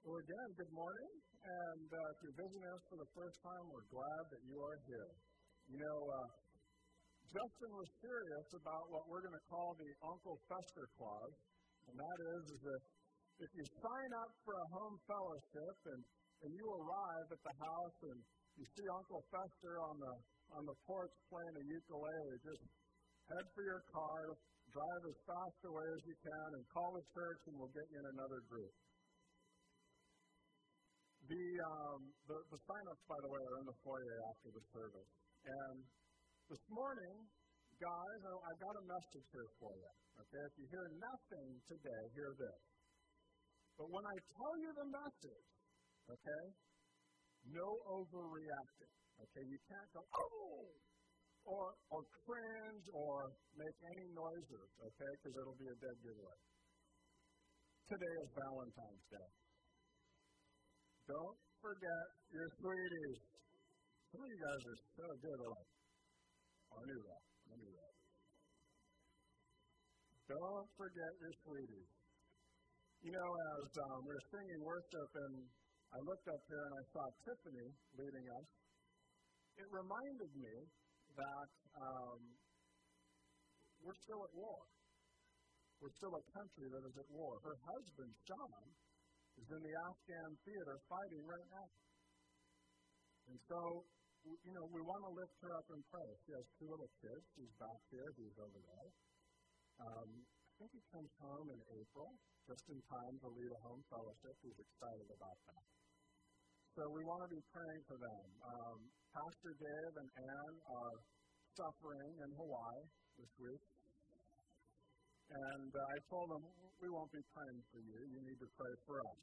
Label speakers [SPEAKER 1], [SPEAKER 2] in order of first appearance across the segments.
[SPEAKER 1] Well, again, good morning. And if you're visiting us for the first time, we're glad that you are here. You know, Justin was serious about what we're going to call the Uncle Fester Clause. And that is that if you sign up for a home fellowship and you arrive at the house and you see Uncle Fester on the porch playing a ukulele, just head for your car, drive as fast away as you can, and call the church, and we'll get you in another group. The sign-ups, by the way, are in the foyer after the service. And this morning, guys, I've got a message here for you. Okay, if you hear nothing today, hear this. But when I tell you the message, okay, no overreacting. Okay, you can't go, oh, or cringe or make any noises, okay, because it'll be a dead giveaway. Today is Valentine's Day. Don't forget your sweeties. Some of you guys are so good. They're like, oh, I knew that. Don't forget your sweeties. You know, as we were singing worship and I looked up here and I saw Tiffany leading us, it reminded me that we're still at war. We're still a country that is at war. Her husband, John, is in the Afghan theater fighting right now. And so, you know, we want to lift her up in prayer. She has two little kids. She's back here. He's over there. I think he comes home in April, just in time to lead a home fellowship. He's excited about that. So we want to be praying for them. Pastor Dave and Ann are suffering in Hawaii this week. And I told him, we won't be praying for you. You need to pray for us.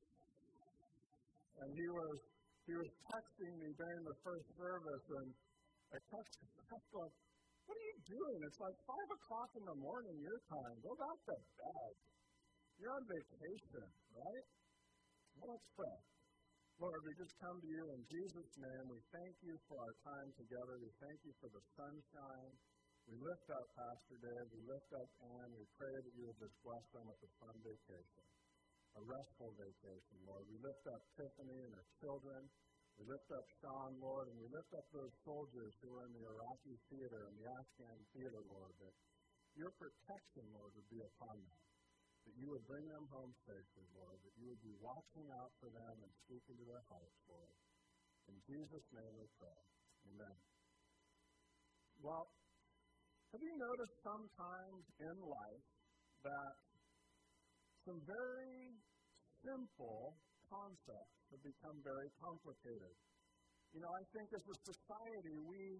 [SPEAKER 1] And he was texting me during the first service, and I texted him, going, what are you doing? It's like 5 o'clock in the morning your time. Go back to bed. You're on vacation, right? Well, let's pray. Lord, we just come to you in Jesus' name. We thank you for our time together. We thank you for the sunshine. We lift up Pastor Dave. We lift up Ann. We pray that you would just bless them with a fun vacation, a restful vacation, Lord. We lift up Tiffany and her children. We lift up Sean, Lord, and we lift up those soldiers who are in the Iraqi theater and the Afghan theater, Lord, that your protection, Lord, would be upon them, that you would bring them home safely, Lord, that you would be watching out for them and speaking to their hearts, Lord. In Jesus' name we pray. Amen. Well, have you noticed sometimes in life that some very simple concepts have become very complicated? You know, I think as a society, we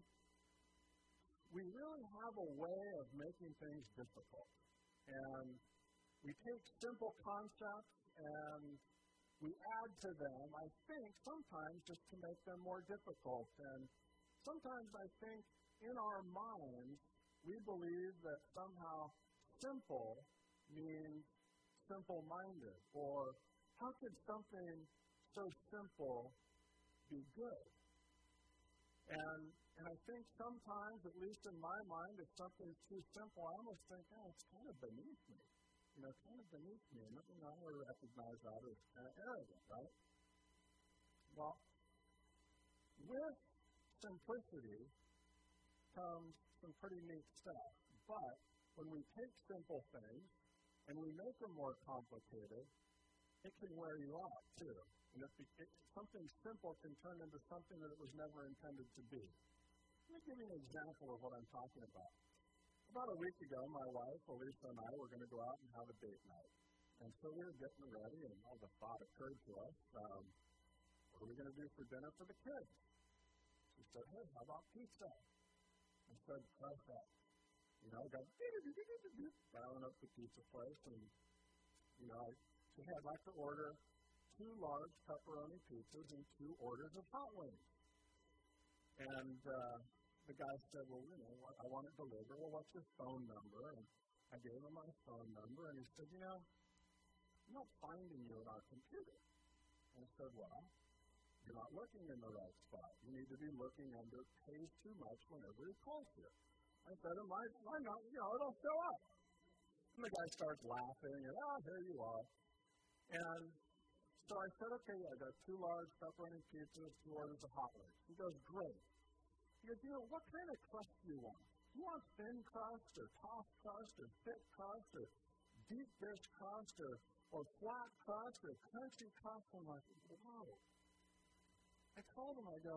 [SPEAKER 1] really have a way of making things difficult. And we take simple concepts and we add to them, I think, sometimes just to make them more difficult. And sometimes I think in our minds, we believe that somehow simple means simple-minded, or how could something so simple be good? And I think sometimes, at least in my mind, if something's too simple, I almost think, oh, it's kind of beneath me. You know, kind of beneath me. And I recognize that as kind of arrogant, right? Well, with simplicity comes some pretty neat stuff. But when we take simple things and we make them more complicated, it can wear you out, too. And something simple can turn into something that it was never intended to be. Let me give you an example of what I'm talking about. About a week ago, my wife, Elisa, and I were going to go out and have a date night. And so we were getting ready, and the thought occurred to us, what are we going to do for dinner for the kids? She said, hey, how about pizza? I said, perfect. You know, got dialing up the pizza place, and, you know, she had like to order 2 large pepperoni pizzas and 2 orders of hot wings. And the guy said, well, you know, I want it delivered. Well, what's your phone number? And I gave him my phone number, and he said, you know, I'm not finding you on our computer. And I said, well, you're not looking in the right spot. You need to be looking under pays too much whenever he calls you. I said, why not? You know, it'll show up. And the guy starts laughing, and here you are. And So I said, okay, I got 2 large pepperoni pizzas, 2 orders of hot wings. He goes, great. He goes, what kind of crust do you want? Do you want thin crust or tossed crust or thick crust or deep dish crust or flat crust or crunchy crust? I'm like, wow. I told him, I go,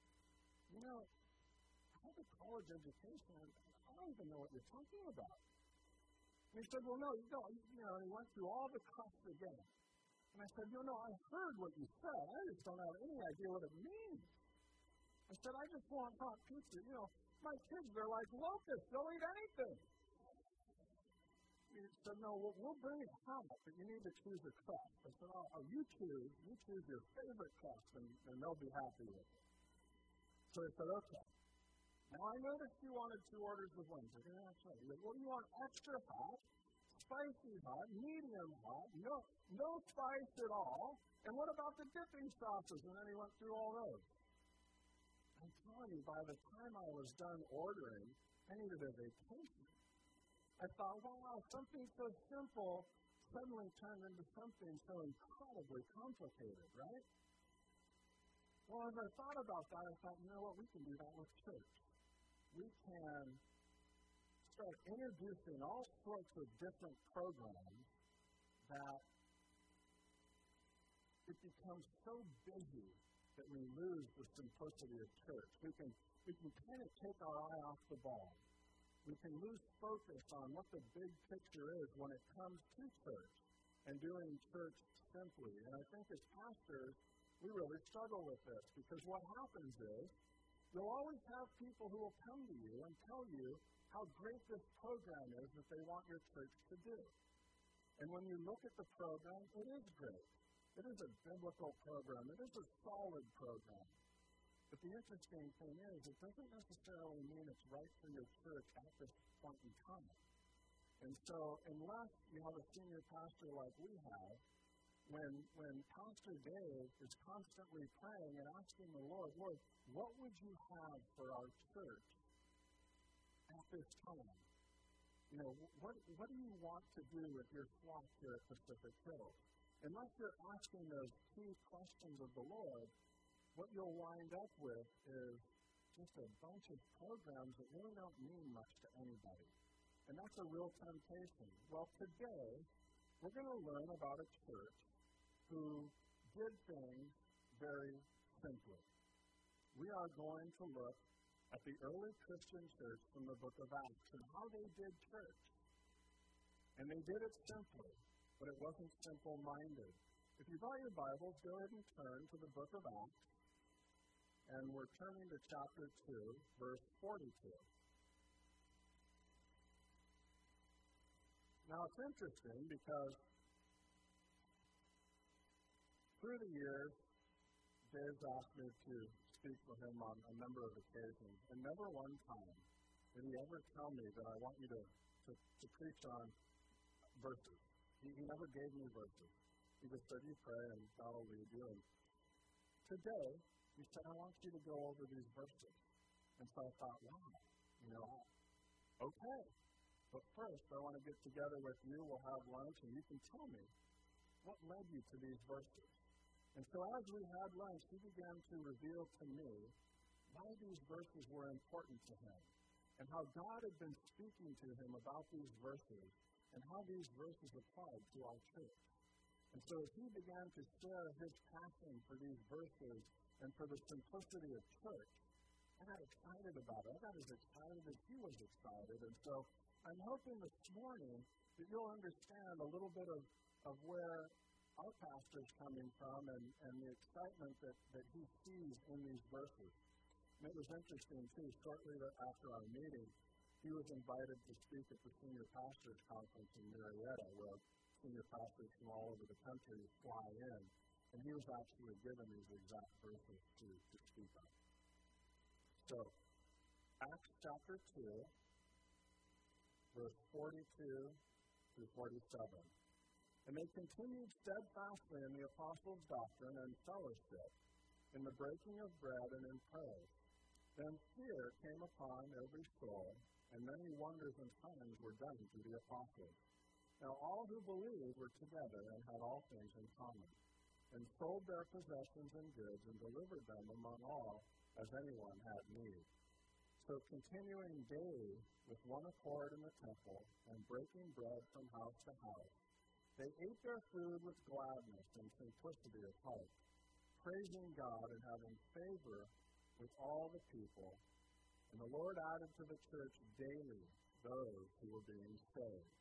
[SPEAKER 1] I have a college education. I don't even know what you're talking about. And he said, well, no, you don't. And he went through all the crusts again. And I said, I heard what you said. I just don't have any idea what it means. I said, I just want hot pizza. My kids, they're like locusts. They'll eat anything. He said, no, we'll bring it hot, but you need to choose a crust. I said, you choose your favorite crust, and they'll be happy with it. So I said, okay. Now I noticed you wanted 2 orders of wings. I said, that's right. He said, well, you want extra hot, spicy hot, medium hot, no spice at all, and what about the dipping sauces? And then he went through all those. I'm telling you, by the time I was done ordering, I needed a vacation. I thought, wow, something so simple suddenly turned into something so incredibly complicated, right? Well, as I thought about that, I thought, we can do that with church. We can start introducing all sorts of different programs that it becomes so busy that we lose the simplicity of church. We can kind of take our eye off the ball. We can lose focus on what the big picture is when it comes to church and doing church simply. And I think as pastors, we really struggle with this because what happens is you'll always have people who will come to you and tell you how great this program is that they want your church to do. And when you look at the program, it is great. It is a biblical program. It is a solid program. But the interesting thing is, it doesn't necessarily mean it's right for your church at this point in time. And so, unless you have a senior pastor like we have, when Pastor Dave is constantly praying and asking the Lord, what would you have for our church at this time? What do you want to do with your flock here at Pacific Hills? Unless you're asking those 2 questions of the Lord, what you'll wind up with is just a bunch of programs that really don't mean much to anybody. And that's a real temptation. Well, today, we're going to learn about a church who did things very simply. We are going to look at the early Christian church from the book of Acts and how they did church. And they did it simply, but it wasn't simple-minded. If you brought your Bibles, go ahead and turn to the book of Acts. And we're turning to chapter 2, verse 42. Now, it's interesting because through the years, Dave's asked me to speak for him on a number of occasions, and never one time did he ever tell me that I want you to preach on verses. He never gave me verses. He just said, you pray and God will lead you. And today, he said, I want you to go over these verses. And so I thought, wow, okay. But first, I want to get together with you. We'll have lunch, and you can tell me what led you to these verses. And so as we had lunch, he began to reveal to me why these verses were important to him and how God had been speaking to him about these verses and how these verses applied to our church. And so as he began to share his passion for these verses and for the simplicity of church, I got excited about it. I got as excited as he was excited. And so I'm hoping this morning that you'll understand a little bit of where our pastor's coming from and the excitement that he sees in these verses. And it was interesting, too. Shortly after our meeting, he was invited to speak at the Senior Pastors Conference in Marietta, where senior pastors from all over the country fly in. And he was actually given these exact verses to speak on. So, Acts chapter 2, verse 42 through 47. And they continued steadfastly in the apostles' doctrine and fellowship, in the breaking of bread and in prayer. Then fear came upon every soul, and many wonders and signs were done through the apostles. Now all who believed were together and had all things in common. and sold their possessions and goods and delivered them among all as anyone had need. So continuing daily with one accord in the temple and breaking bread from house to house, they ate their food with gladness and simplicity of heart, praising God and having favor with all the people. And the Lord added to the church daily those who were being saved.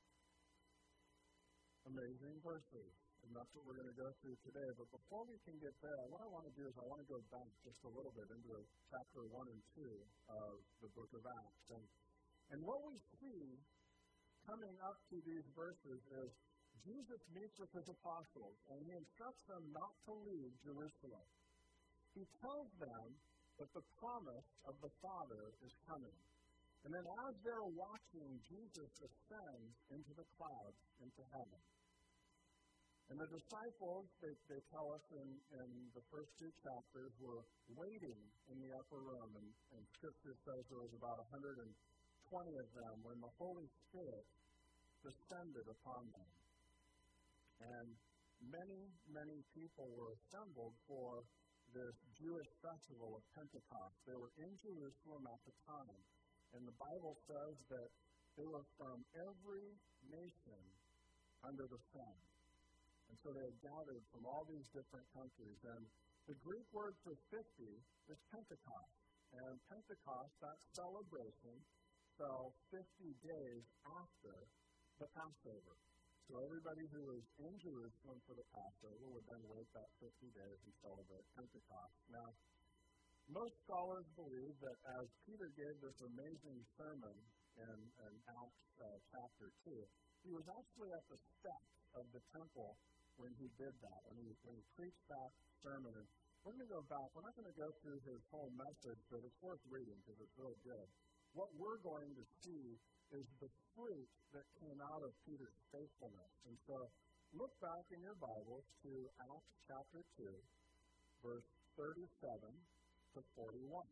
[SPEAKER 1] Amazing verses. And that's what we're going to go through today. But before we can get there, what I want to do is I want to go back just a little bit into chapter 1 and 2 of the book of Acts. And what we see coming up to these verses is Jesus meets with his apostles, and he instructs them not to leave Jerusalem. He tells them that the promise of the Father is coming. And then as they're watching, Jesus ascends into the clouds, into heaven. And the disciples, they tell us in the first 2 chapters, were waiting in the upper room. And Scripture says there was about 120 of them when the Holy Spirit descended upon them. And many, many people were assembled for this Jewish festival of Pentecost. They were in Jerusalem at the time. And the Bible says that they were from every nation under the sun. And so they had gathered from all these different countries. And the Greek word for 50 is Pentecost. And Pentecost, that celebration, fell 50 days after the Passover. So everybody who was in Jerusalem for the Passover would then wait that 50 days and celebrate Pentecost. Now, most scholars believe that as Peter gave this amazing sermon in Acts chapter 2, he was actually at the steps of the temple when he did that, when he preached that sermon. And we're going to go back. We're not going to go through his whole message, but it's worth reading because it's real good. What we're going to see is the fruit that came out of Peter's faithfulness. And so look back in your Bibles to Acts chapter 2, verse 37 to 41.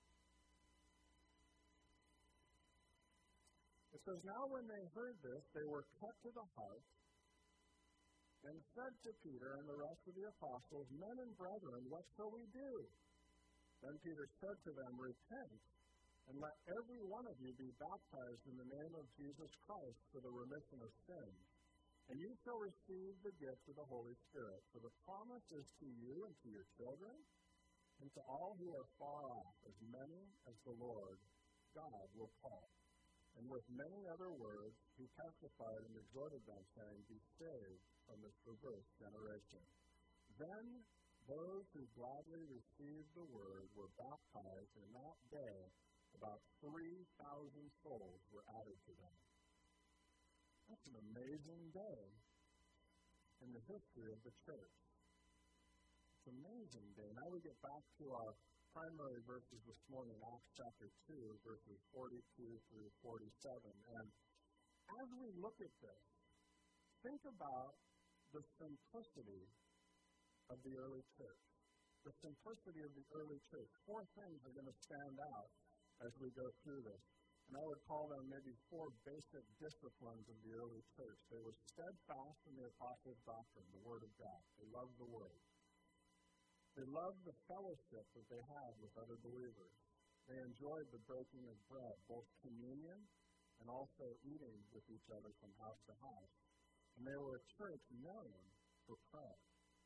[SPEAKER 1] It says, "Now when they heard this, they were cut to the heart, and said to Peter and the rest of the apostles, 'Men and brethren, what shall we do?' Then Peter said to them, 'Repent, and let every one of you be baptized in the name of Jesus Christ for the remission of sins, and you shall receive the gift of the Holy Spirit. For the promise is to you and to your children, and to all who are far off, as many as the Lord God will call.' And with many other words, he testified and exhorted them, saying, 'Be saved from this perverse generation.' Then those who gladly received the word were baptized, and that day about 3,000 souls were added to them." That's an amazing day in the history of the church. It's an amazing day. Now we get back to our primary verses this morning, Acts chapter 2, verses 42 through 47. And as we look at this, think about the simplicity of the early church. The simplicity of the early church. 4 things are going to stand out as we go through this. And I would call them maybe 4 basic disciplines of the early church. They were steadfast in the apostles' doctrine, the Word of God. They loved the Word. They loved the fellowship that they had with other believers. They enjoyed the breaking of bread, both communion and also eating with each other from house to house. And they were a church known for prayer.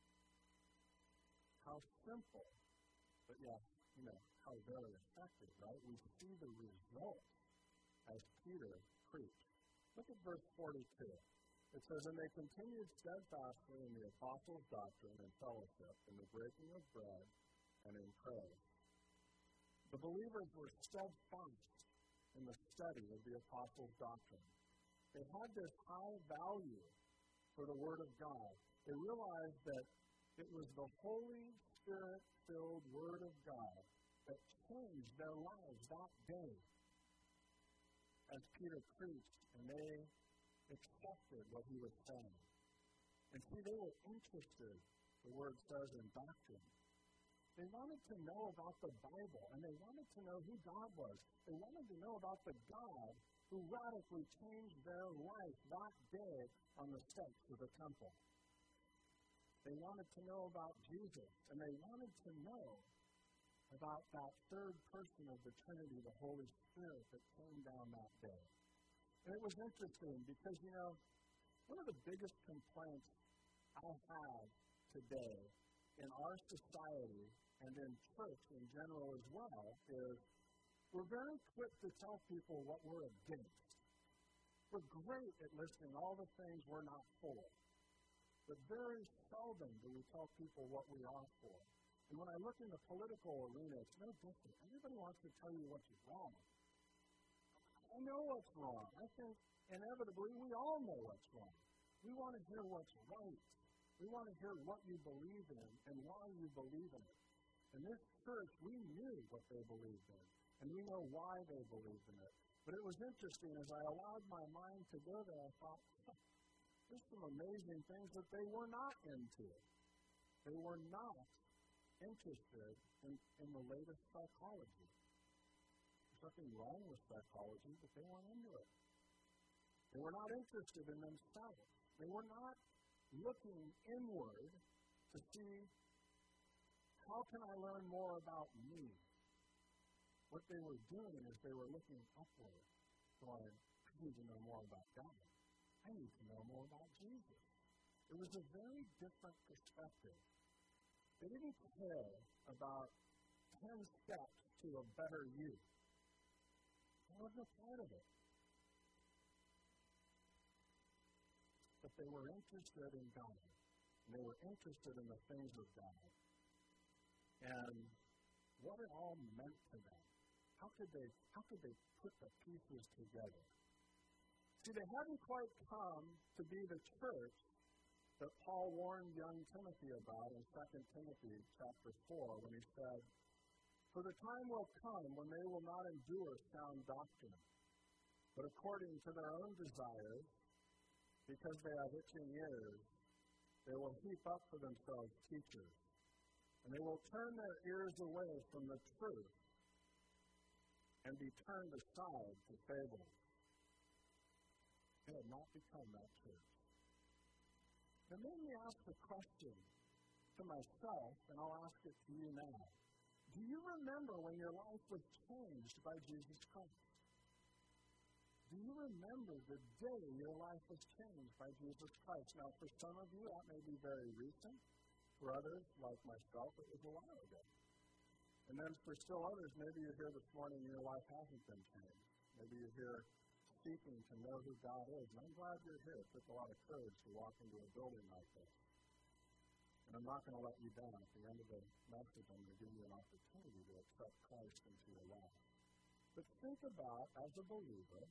[SPEAKER 1] How simple, but yes, how very effective, right? We see the results as Peter preached. Look at verse 42. It says, "And they continued steadfastly in the apostles' doctrine and fellowship, in the breaking of bread, and in prayer." The believers were steadfast in the study of the apostles' doctrine. They had this high value for the Word of God. They realized that it was the Holy Spirit-filled Word of God that changed their lives that day as Peter preached, and they accepted what he was saying. And see, they were interested, the Word says, in doctrine. They wanted to know about the Bible, and they wanted to know who God was. They wanted to know about the God who radically changed their life that day on the steps of the temple. They wanted to know about Jesus, and they wanted to know about that third person of the Trinity, the Holy Spirit, that came down that day. And it was interesting because, one of the biggest complaints I have today in our society and in church in general as well is we're very quick to tell people what we're against. We're great at listing all the things we're not for. But very seldom do we tell people what we are for. And when I look in the political arena, it's no different. Everybody wants to tell you what's wrong. I know what's wrong. I think inevitably we all know what's wrong. We want to hear what's right. We want to hear what you believe in and why you believe in it. In this church, we knew what they believed in, and we know why they believed in it. But it was interesting, as I allowed my mind to go there, I thought, there's some amazing things that they were not into. They were not interested in the latest psychology. There's nothing wrong with psychology, but they weren't into it. They were not interested in themselves. They were not looking inward to see, how can I learn more about me? What they were doing is they were looking upward, going, I need to know more about God. I need to know more about Jesus. It was a very different perspective. They didn't care about 10 steps to a better you. That wasn't a part of it. But they were interested in God. And they were interested in the things of God. And what it all meant to them. How could they put the pieces together? See, they hadn't quite come to be the church that Paul warned young Timothy about in 2 Timothy chapter 4 when he said, For the time will come when they will not endure sound doctrine, but according to their own desires, because they have itching ears, they will heap up for themselves teachers, and they will turn their ears away from the truth and be turned aside to fables. They had not become that church. It made me ask the question to myself, and I'll ask it to you now. Do you remember when your life was changed by Jesus Christ? Do you remember the day your life was changed by Jesus Christ? Now, for some of you, that may be very recent. For others, like myself, it was a while ago. And then for still others, maybe you're here this morning and your life hasn't been changed. Maybe you're here seeking to know who God is. And I'm glad you're here. It took a lot of courage to walk into a building like this. And I'm not going to let you down. At the end of the message, I'm going to give you an opportunity to accept Christ into your life. But think about, as a believer,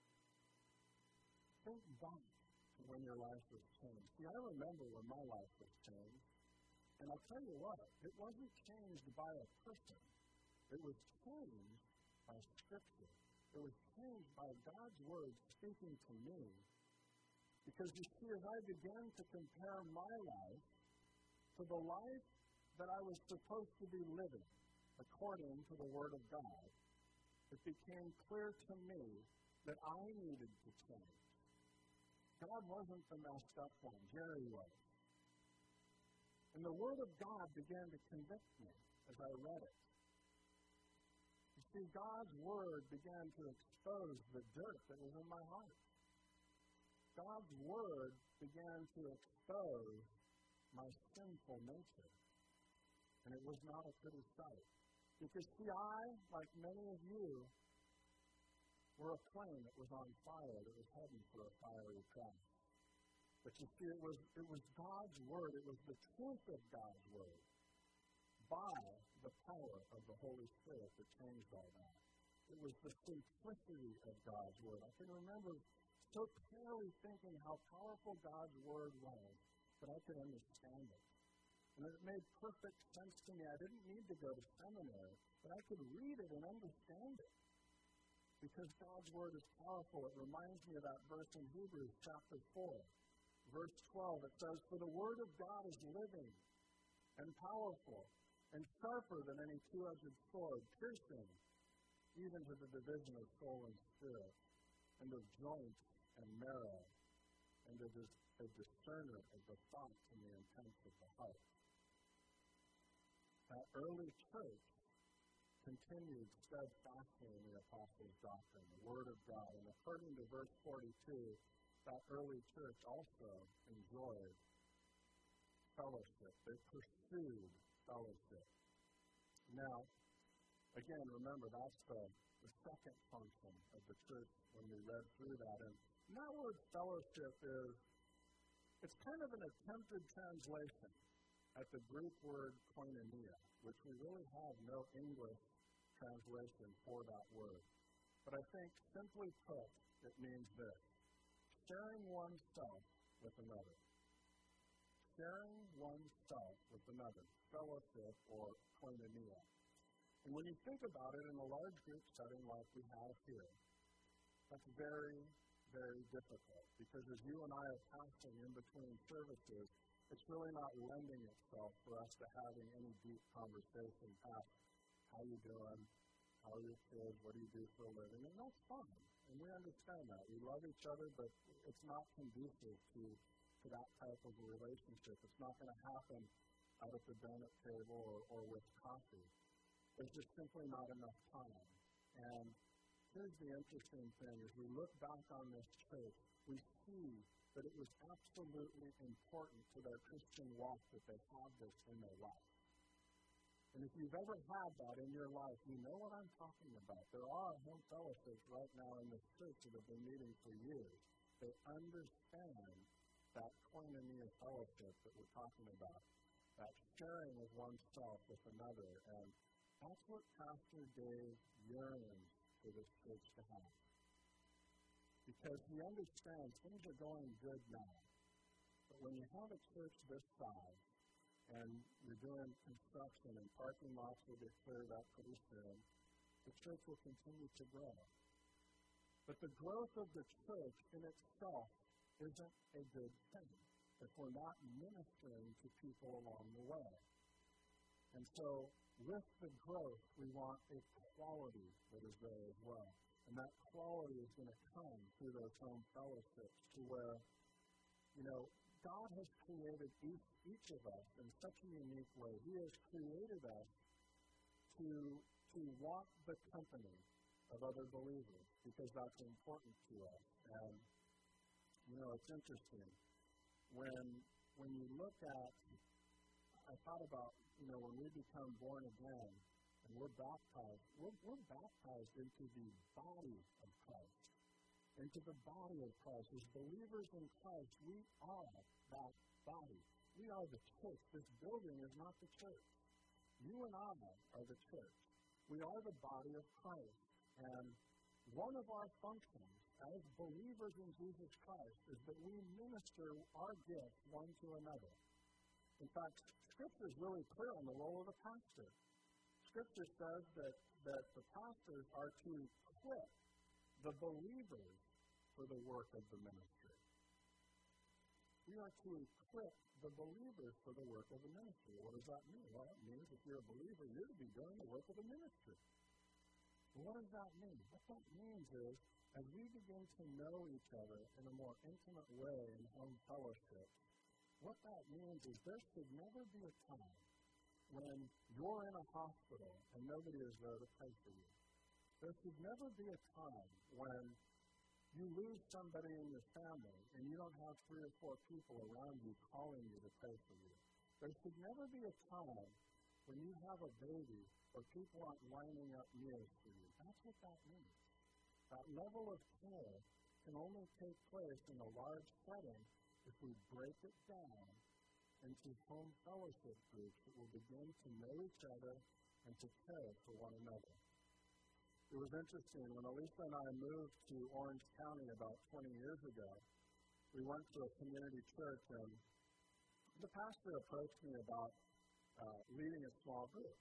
[SPEAKER 1] think back to when your life was changed. See, I remember when my life was changed. And I'll tell you what, it wasn't changed by a person. It was changed by Scripture. It was changed by God's Word speaking to me. Because you see, as I began to compare my life to the life that I was supposed to be living according to the Word of God, it became clear to me that I needed to change. God wasn't the messed up one. Jerry was. And the Word of God began to convict me as I read it. You see, God's Word began to expose the dirt that was in my heart. God's Word began to expose my sinful nature. And it was not a pretty sight. Because, see, I, like many of you, were a flame that was on fire, that was heading for a fiery trial. But you see, it was God's Word, it was the truth of God's Word, by the power of the Holy Spirit that changed all that. It was the simplicity of God's Word. I can remember so clearly thinking how powerful God's Word was, that I could understand it. And it made perfect sense to me. I didn't need to go to seminary, but I could read it and understand it. Because God's Word is powerful. It reminds me of that verse in Hebrews chapter 4. Verse 12, it says, For the Word of God is living and powerful and sharper than any two-edged sword, piercing even to the division of soul and spirit, and of joint and marrow, and it is a discerner of the thoughts and the intents of the heart. That early church continued steadfastly in the apostles' doctrine, the Word of God. And according to verse 42, that early church also enjoyed fellowship. They pursued fellowship. Now, again, remember, that's the second function of the church when we read through that. And that word fellowship it's kind of an attempted translation at the Greek word koinonia, which we really have no English translation for that word. But I think, simply put, it means this: sharing oneself with another. Sharing oneself with another. Fellowship or koinonia. And when you think about it in a large group setting like we have here, that's very, very difficult. Because as you and I are passing in between services, it's really not lending itself for us to having any deep conversation past, how you doing, how are your kids, what do you do for a living, and that's fine. And we understand that. We love each other, but it's not conducive to that type of a relationship. It's not going to happen out at the donut table or with coffee. There's just simply not enough time. And here's the interesting thing. As we look back on this church, we see that it was absolutely important to their Christian walk that they have this in their life. And if you've ever had that in your life, you know what I'm talking about. There are home fellowships right now in this church that have been meeting for years. They understand that koinonia fellowship that we're talking about, that sharing of oneself with another. And that's what Pastor Dave yearns for this church to have. Because he understands things are going good now. But when you have a church this size, and you're doing construction and parking lots will get cleared up pretty soon, the church will continue to grow. But the growth of the church in itself isn't a good thing if we're not ministering to people along the way. And so, with the growth, we want a quality that is there as well. And that quality is going to come through those home fellowships to where, God has created each of us in such a unique way. He has created us to want the company of other believers because that's important to us. And, it's interesting. When you look at, I thought about, when we become born again and we're baptized into the body of Christ. Into the body of Christ. As believers in Christ, we are that body. We are the church. This building is not the church. You and I are the church. We are the body of Christ. And one of our functions as believers in Jesus Christ is that we minister our gifts one to another. In fact, Scripture is really clear on the role of the pastor. Scripture says that the pastors are to equip the believers for the work of the ministry. We are to equip the believers for the work of the ministry. What does that mean? Well, it means if you're a believer, you're to be doing the work of the ministry. Well, what does that mean? What that means is, as we begin to know each other in a more intimate way in home fellowship, what that means is there should never be a time when you're in a hospital and nobody is there to pray for you. There should never be a time when you lose somebody in your family and you don't have 3 or 4 people around you calling you to pray for you. There should never be a time when you have a baby or people aren't lining up meals for you. That's what that means. That level of care can only take place in a large setting if we break it down into home fellowship groups that will begin to know each other and to care for one another. It was interesting, when Elisa and I moved to Orange County about 20 years ago, we went to a community church, and the pastor approached me about leading a small group.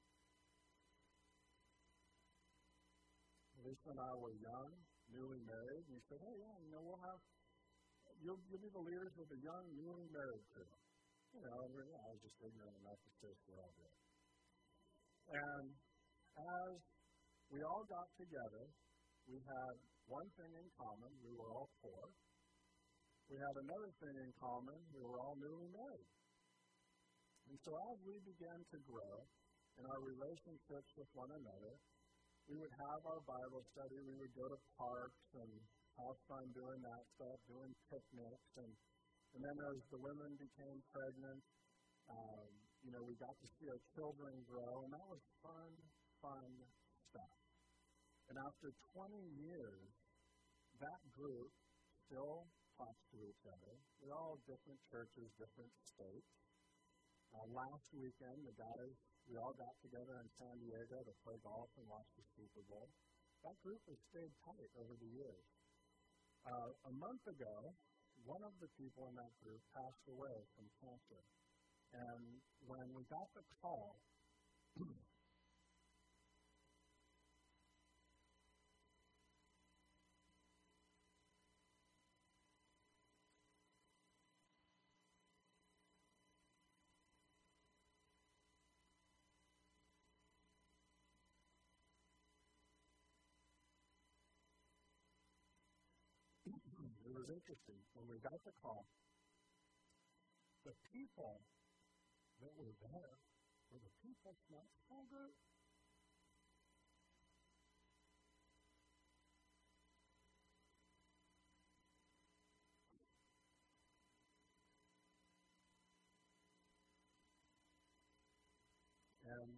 [SPEAKER 1] Elisa and I were young, newly married, and he said, hey, you'll be the leaders of the young, newly married group. I was just ignorant enough to say we're all good. And as we all got together, we had one thing in common. We were all poor. we had another thing in common. We were all newly married. And so as we began to grow in our relationships with one another, we would have our Bible study. We would go to parks and have fun doing that stuff, doing picnics. And then as the women became pregnant, we got to see our children grow, and that was fun stuff. And after 20 years, that group still talks to each other. They're all different churches, different states. Last weekend, the guys, we all got together in San Diego to play golf and watch the Super Bowl. That group has stayed tight over the years. A month ago, one of the people in that group passed away from cancer. And when we got the call, it was interesting. When we got the call, the people that were there were the people from that small group. And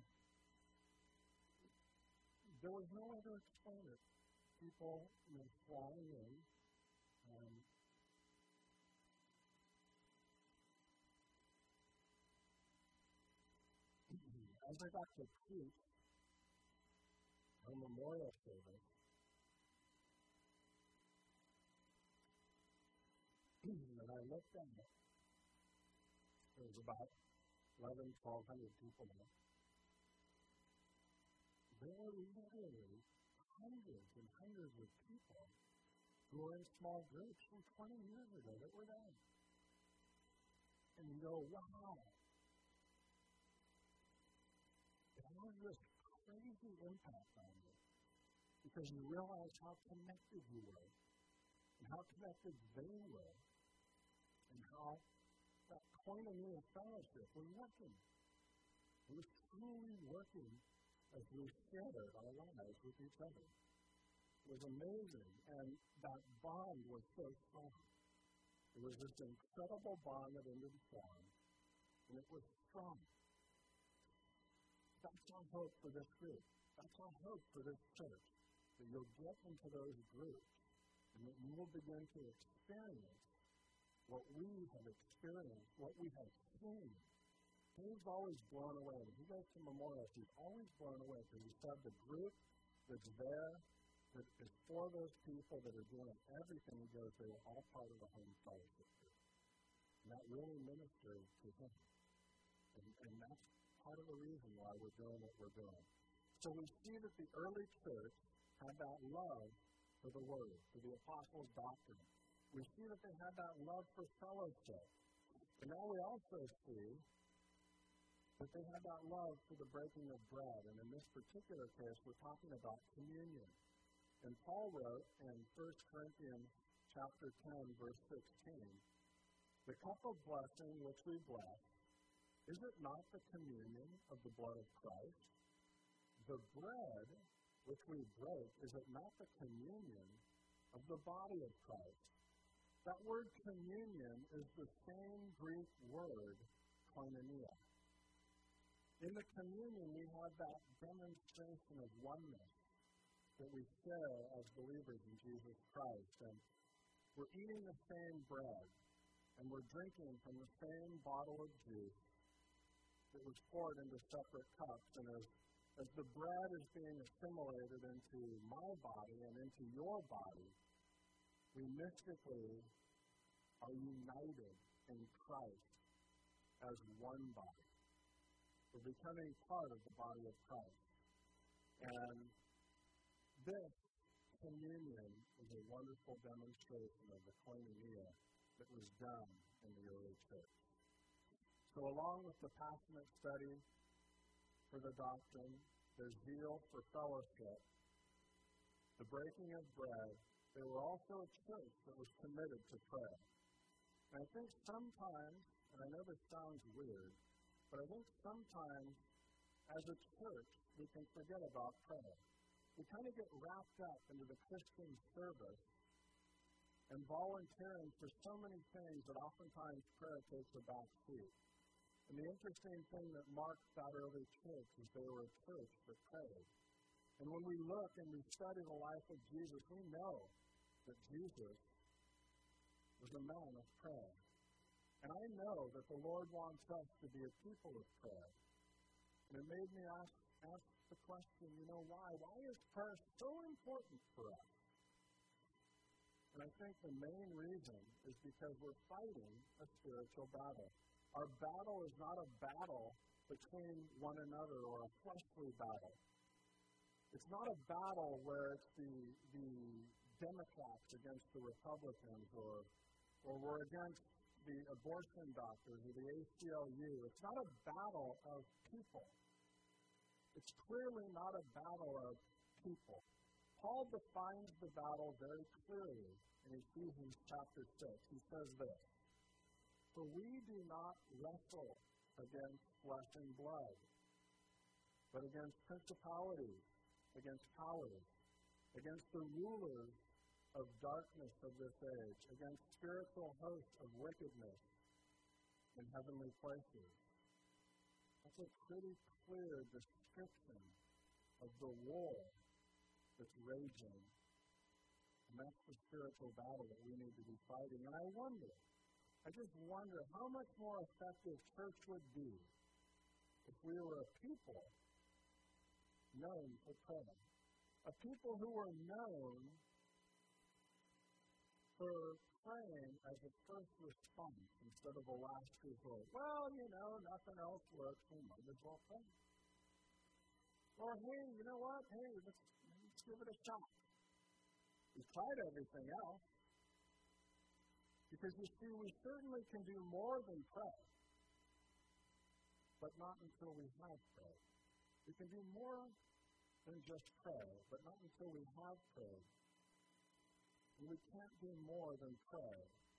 [SPEAKER 1] there was no way to explain it. People flying in. As I got to preach a memorial service, and I looked at it, there was about 1,200 people there. There were literally hundreds and hundreds of people who were in small groups from 20 years ago that were there. And you go, wow. It has this crazy impact on you because you realize how connected you were and how connected they were and how that koinonia fellowship was working. It was truly working as we shared our lives with each other. It was amazing, and that bond was so strong. It was this incredible bond that ended strong, and it was strong. That's our hope for this group. That's our hope for this church, that you'll get into those groups, and that you will begin to experience what we have experienced, what we have seen. He's always blown away. When he goes to Memorial, he's always blown away because he said the group that's there, that is for those people that are doing everything he goes, they were all part of the home fellowship group. And that really ministered to him. And that's part of the reason why we're doing what we're doing. So we see that the early church had that love for the Word, for the apostles' doctrine. We see that they had that love for fellowship. And now we also see that they had that love for the breaking of bread. And in this particular case, we're talking about communion. And Paul wrote in 1 Corinthians chapter 10, verse 16, the cup of blessing which we bless, is it not the communion of the blood of Christ? The bread which we break, is it not the communion of the body of Christ? That word communion is the same Greek word, koinonia. In the communion, we have that demonstration of oneness that we share as believers in Jesus Christ. And we're eating the same bread, and we're drinking from the same bottle of juice that was poured into separate cups. And as the bread is being assimilated into my body and into your body, we mystically are united in Christ as one body. We're becoming part of the body of Christ. And this communion is a wonderful demonstration of the koinonia that was done in the early church. So along with the passionate study for the doctrine, the zeal for fellowship, the breaking of bread, they were also a church that was committed to prayer. And I think sometimes, and I know this sounds weird, but I think sometimes as a church we can forget about prayer. We kind of get wrapped up into the Christian service and volunteering for so many things that oftentimes prayer takes a back seat. And the interesting thing that marks that early church is they were a church that prayed. And when we look and we study the life of Jesus, we know that Jesus was a man of prayer. And I know that the Lord wants us to be a people of prayer. And it made me ask the question, why? Why is prayer so important for us? And I think the main reason is because we're fighting a spiritual battle. Our battle is not a battle between one another or a fleshly battle. It's not a battle where it's the Democrats against the Republicans or we're against the abortion doctors or the ACLU. It's not a battle of people. It's clearly not a battle of people. Paul defines the battle very clearly in Ephesians chapter 6. He says this, "For we do not wrestle against flesh and blood, but against principalities, against powers, against the rulers of darkness of this age, against spiritual hosts of wickedness in heavenly places." That's a pretty clear description of the war that's raging. And that's the spiritual battle that we need to be fighting. And I just wonder how much more effective church would be if we were a people known for prayer. A people who were known for praying as a first response instead of a last resort. Well, nothing else works, we might as well pray. Or, hey, you know what? Hey, let's give it a shot. We tried everything else. Because you see, we certainly can do more than pray, but not until we have prayed. We can do more than just pray, but not until we have prayed. And we can't do more than pray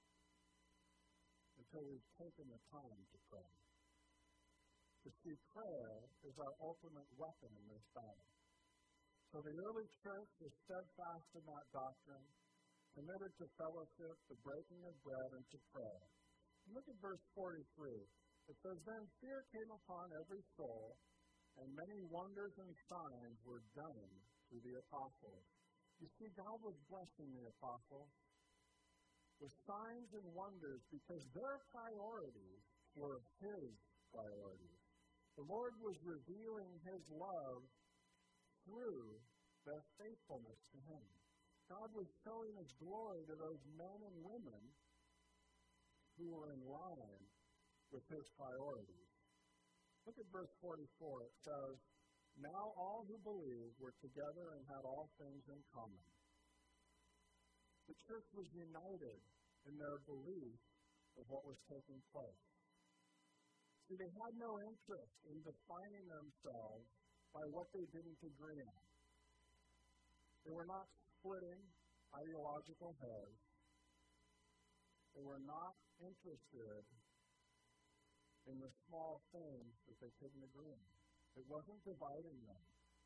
[SPEAKER 1] until we've taken the time to pray. You see, prayer is our ultimate weapon in this battle. So the early church was steadfast in that doctrine, committed to fellowship, the breaking of bread, and to prayer. Look at verse 43. It says, "Then fear came upon every soul, and many wonders and signs were done through the apostles." You see, God was blessing the apostles with signs and wonders because their priorities were His priorities. The Lord was revealing His love through their faithfulness to Him. God was showing His glory to those men and women who were in line with His priorities. Look at verse 44. It says, "Now all who believed were together and had all things in common." The church was united in their belief of what was taking place. See, they had no interest in defining themselves by what they didn't agree on. They were not splitting ideological hairs. They were not interested in the small things that they couldn't agree on. It wasn't dividing them.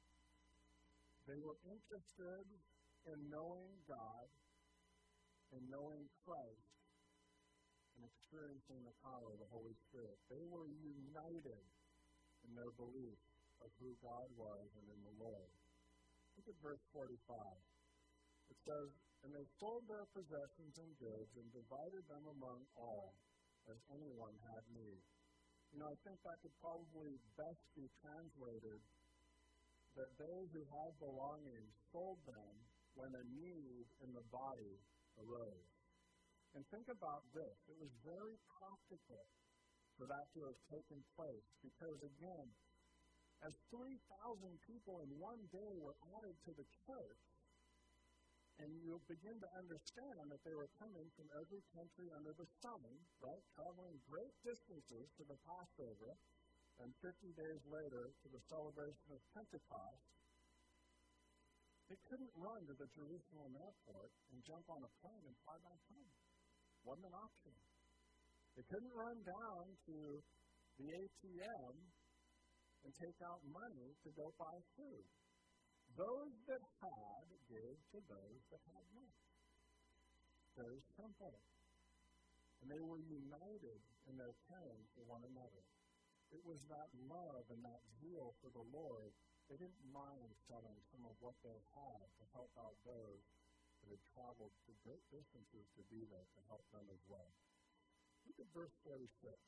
[SPEAKER 1] They were interested in knowing God and knowing Christ and experiencing the power of the Holy Spirit. They were united in their belief of who God was and in the Lord. Look at verse 45. It says, "And they sold their possessions and goods and divided them among all, as anyone had need." I think that could probably best be translated that they who had belongings sold them when a need in the body arose. And think about this. It was very practical for that to have taken place because, again, as 3,000 people in one day were added to the church, and you'll begin to understand that they were coming from every country under the sun, right? Traveling great distances to the Passover, and 50 days later to the celebration of Pentecost. They couldn't run to the Jerusalem airport and jump on a plane and fly back home. Wasn't an option. They couldn't run down to the ATM and take out money to go buy food. Those that had gave to those that had not. Very simple. And they were united in their caring for one another. It was that love and that zeal for the Lord. They didn't mind selling some of what they had to help out those that had traveled to great distances to be there to help them as well. Look at verse 46.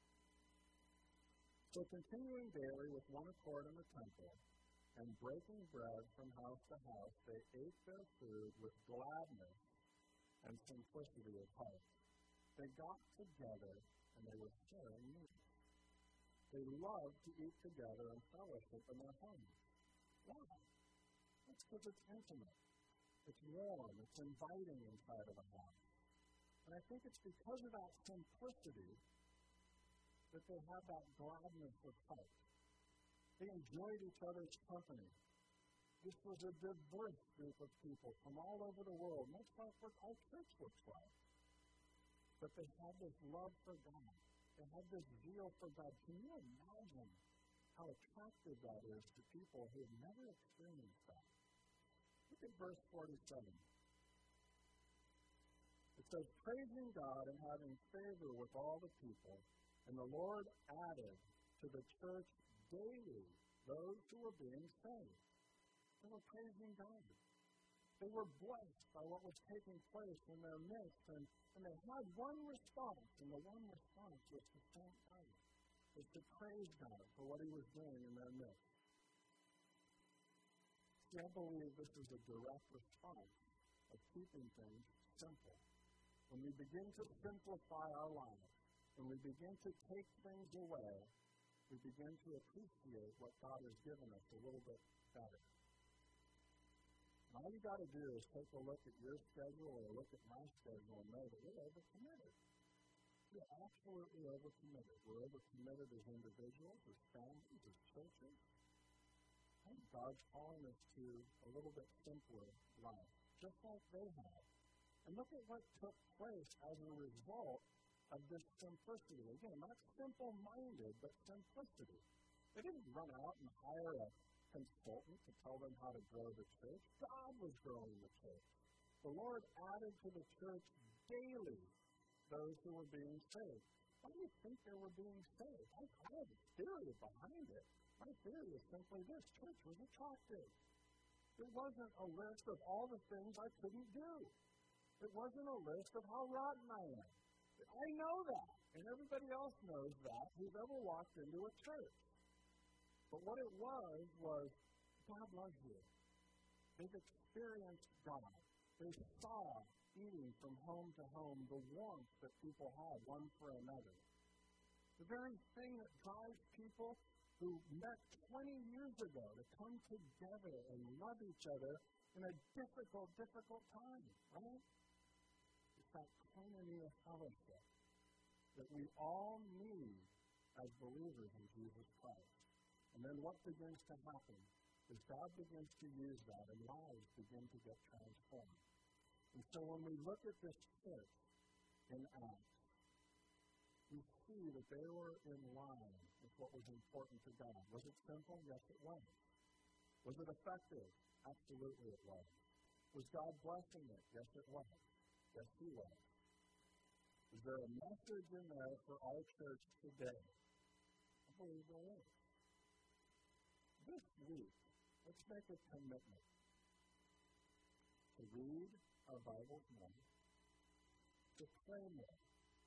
[SPEAKER 1] So continuing daily with one accord in the temple, and breaking bread from house to house, they ate their food with gladness and simplicity of heart. They got together and they were sharing meals. They loved to eat together and fellowship in their homes. Why? That's because it's intimate. It's warm. It's inviting inside of a house. And I think it's because of that simplicity that they had that gladness of heart. They enjoyed each other's company. This was a diverse group of people from all over the world, much like what our church looks like. But they had this love for God. They had this zeal for God. Can you imagine how attractive that is to people who have never experienced that? Look at verse 47. It says, praising God and having favor with all the people, and the Lord added to the church daily those who were being saved. They were praising God. They were blessed by what was taking place in their midst, and they had one response, and the one response was to thank God, was to praise God for what He was doing in their midst. See, I believe this is a direct response of keeping things simple. When we begin to simplify our lives, when we begin to take things away, we begin to appreciate what God has given us a little bit better. And all you got to do is take a look at your schedule or look at my schedule and know that we're overcommitted. We're absolutely overcommitted. We're overcommitted as individuals, as families, as churches. I think God's calling us to a little bit simpler life, just like they have. And look at what took place as a result of this simplicity. Again, not simple-minded, but simplicity. They didn't run out and hire a consultant to tell them how to grow the church. God was growing the church. The Lord added to the church daily those who were being saved. Why do you think they were being saved? I have a theory behind it. My theory is simply this: church was attractive. It wasn't a list of all the things I couldn't do. It wasn't a list of how rotten I am. I know that, and everybody else knows that who's ever walked into a church. But what it was God loves you. They've experienced God. They saw, eating from home to home, the warmth that people had one for another. The very thing that drives people who met 20 years ago to come together and love each other in a difficult time, right? It's that koinonia fellowship that we all need as believers in Jesus Christ. And then what begins to happen is God begins to use that and lives begin to get transformed. And so when we look at this church in Acts, we see that they were in line with what was important to God. Was it simple? Yes, it was. Was it effective? Absolutely it was. Was God blessing it? Yes, it was. Yes, He was. Is there a message in there for our church today? I believe there is. This week, let's make a commitment to read our Bibles more, to pray more,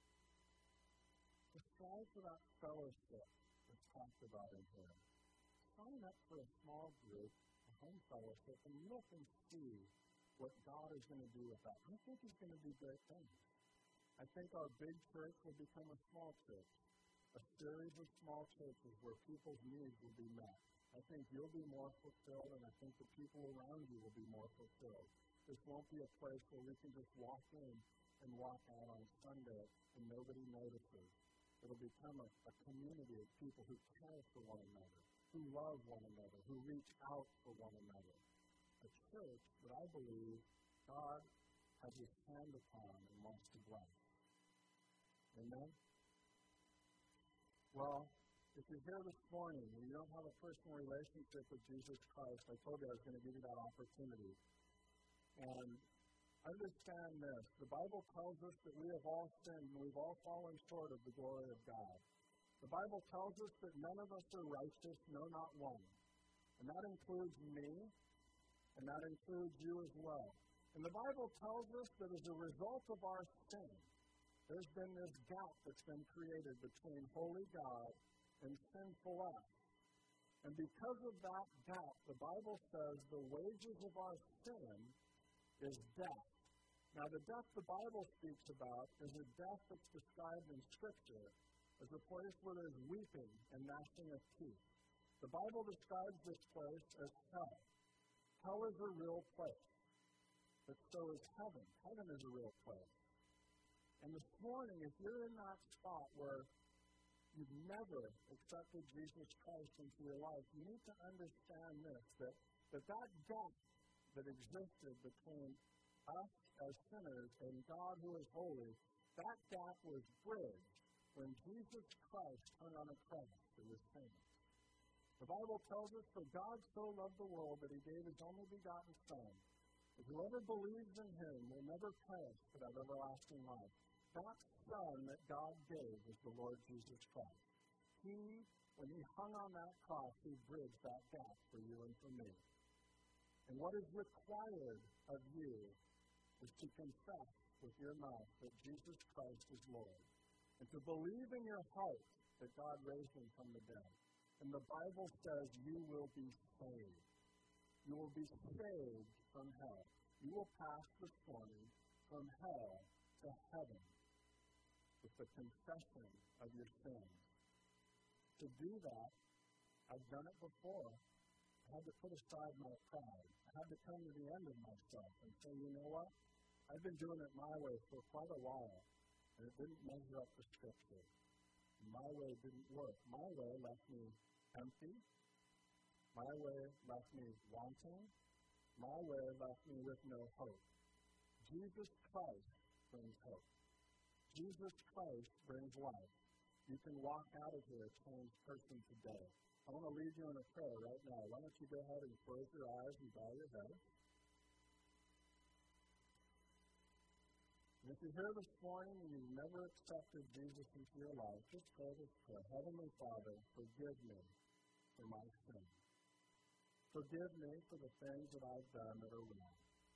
[SPEAKER 1] to strive for that fellowship that's talked about in here. Sign up for a small group, a home fellowship, and look and see what God is going to do with that. I think He's going to do great things. I think our big church will become a small church, a series of small churches where people's needs will be met. I think you'll be more fulfilled, and I think the people around you will be more fulfilled. This won't be a place where we can just walk in and walk out on Sunday and nobody notices. It'll become a community of people who care for one another, who love one another, who reach out for one another. A church that I believe God has His hand upon and wants to bless. Amen? Well, if you're here this morning and you don't have a personal relationship with Jesus Christ, I told you I was going to give you that opportunity. And understand this. The Bible tells us that we have all sinned and we've all fallen short of the glory of God. The Bible tells us that none of us are righteous, no, not one. And that includes me, and that includes you as well. And the Bible tells us that as a result of our sin, there's been this gap that's been created between holy God and sinful us. And because of that gap, the Bible says the wages of our sin is death. Now, the death the Bible speaks about is a death that's described in Scripture as a place where there's weeping and gnashing of teeth. The Bible describes this place as hell. Hell is a real place, but so is heaven. Heaven is a real place. And this morning, if you're in that spot where you've never accepted Jesus Christ into your life, you need to understand this, that gap that existed between us as sinners and God who is holy, that gap was bridged when Jesus Christ hung on a cross for your sins. The Bible tells us, for God so loved the world that he gave his only begotten Son, that whoever believes in him will never perish but have everlasting life. That Son that God gave was the Lord Jesus Christ. When he hung on that cross, he bridged that gap for you and for me. And what is required of you is to confess with your mouth that Jesus Christ is Lord, and to believe in your heart that God raised him from the dead. And the Bible says you will be saved. You will be saved from hell. You will pass this morning from hell to heaven with the confession of your sins. To do that, I've done it before. I had to put aside my pride. I had to come to the end of myself and say, you know what? I've been doing it my way for quite a while, and it didn't measure up to Scripture. My way didn't work. My way left me empty. My way left me wanting. My way left me with no hope. Jesus Christ brings hope. Jesus Christ brings life. You can walk out of here a changed person today. I want to lead you in a prayer right now. Why don't you go ahead and close your eyes and bow your head. And if you're here this morning and you've never accepted Jesus into your life, just pray this prayer. Heavenly Father, forgive me for my sin. Forgive me for the things that I've done that are wrong.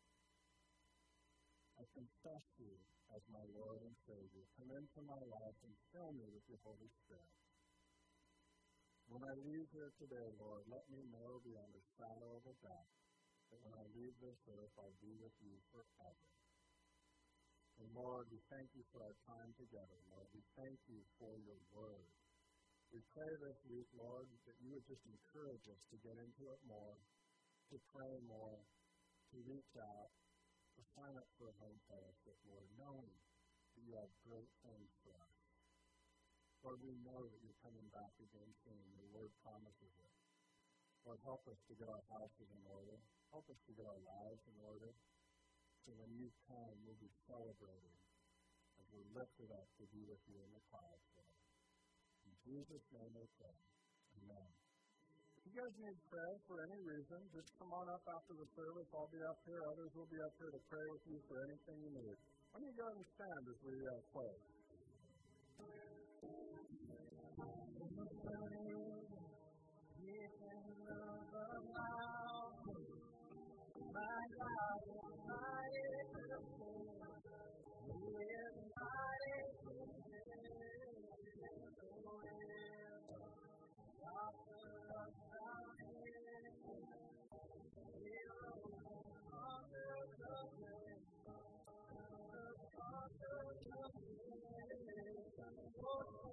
[SPEAKER 1] I confess you as my Lord and Savior. Come into my life and fill me with your Holy Spirit. When I leave here today, Lord, let me know beyond the shadow of a doubt that when I leave this earth, I'll be with you forever. And Lord, we thank you for our time together, Lord. We thank you for your word. We pray this week, Lord, that you would just encourage us to get into it more, to pray more, to reach out, to sign up for a home fellowship, Lord, knowing that you have great things for us. Lord, we know that you're coming back again soon. Your word promises it. Lord, help us to get our houses in order. Help us to get our lives in order. So when you come, we'll be celebrating as we're lifted up to be with you in the clouds, Lord. In Jesus' name we pray. Amen. If you guys need prayer for any reason, just come on up after the service. I'll be up here. Others will be up here to pray with you for anything you need. Why don't you go and stand as we close? My God is mighty to the king. He is mighty to the king. Author of salvation. He conquers the grave. The conquers the grave.